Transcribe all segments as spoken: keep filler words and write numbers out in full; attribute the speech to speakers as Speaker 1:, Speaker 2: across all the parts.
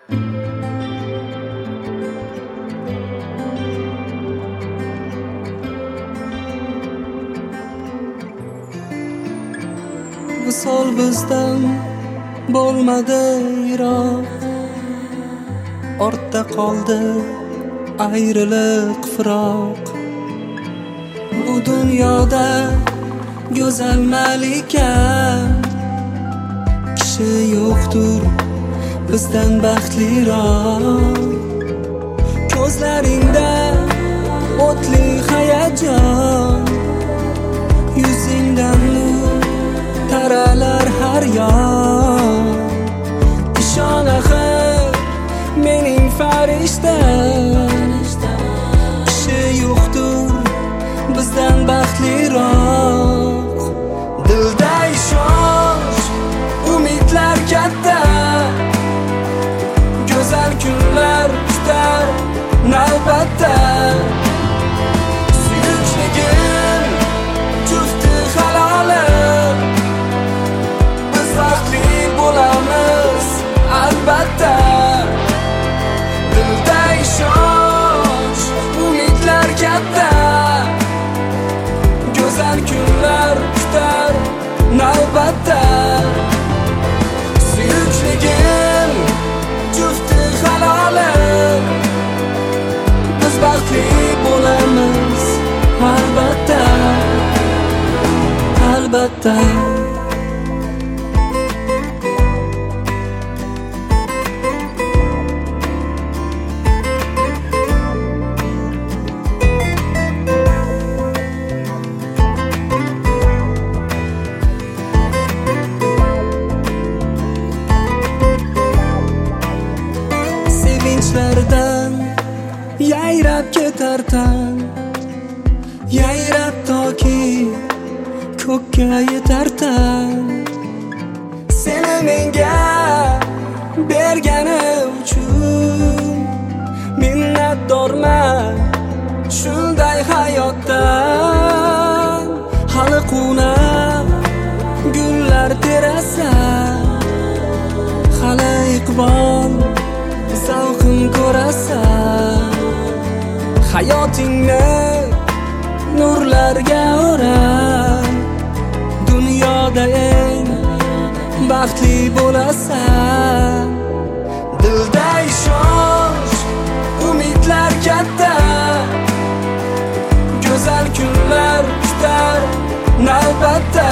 Speaker 1: Visol bizdan bo'lmadi yiroq, ortda qoldi ayriliq firoq. Bu dunyoda go'zal malika kishi yo'qdir bizdan baxtliroq. Ko'zlaringda o'tli hayajon, yuzingdan nur taralar har yon. Ishon axir mening farishtam, kishi yo'qdir bizdan baxtliroq. Dilda ishonch, umidlar katta, go'zal kunlar kutar navbatda. Suyukligim jufti halolim, biz baxtli bo'lamiz albatta. Dilda ishonch, umidlar katta, go'zal kunlar kutar navbatda. Suyukligim jufti halolim, biz baxtli bo'lamiz albatta, albatta. Sevinchlardan yayrab ketar tan, yayrab toki ko'kka yetar tan. Seni menga bergani uchun minnatdorman shunday hayotdan. Hali qunab gullar terasan, hali iqbol zavqin ko'rasan. Hayotingni nurlarga o'ran, dunyoda eng baxtli bo'lasan. Dilda ishonch, umidlar katta, go'zal kunlar kutar navbatda.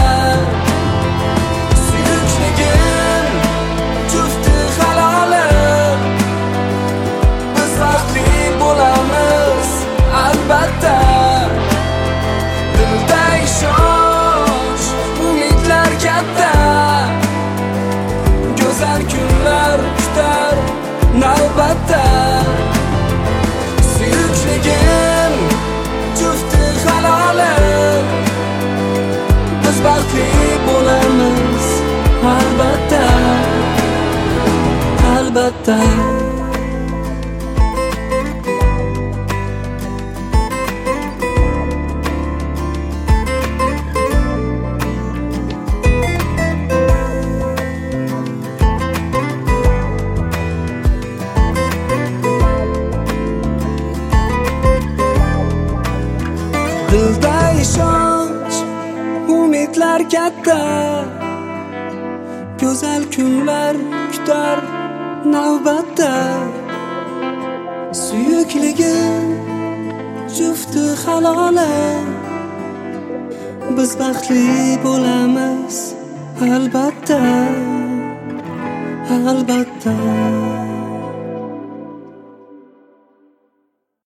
Speaker 1: Suyukligim jufti halolim, biz baxtli bo'lamiz albatta. Dilda ishonch, umidlar katta, go'zal kunlar kutar navbatda. Suyukligim jufti halolim, biz baxtli bo'lamiz albatta, albatta. Dilda ishonch, umidlar katta, go'zal kunlar kutar navbatda. Suyukligim jufti halolim, biz baxtli bo'lamiz albatta, albatta.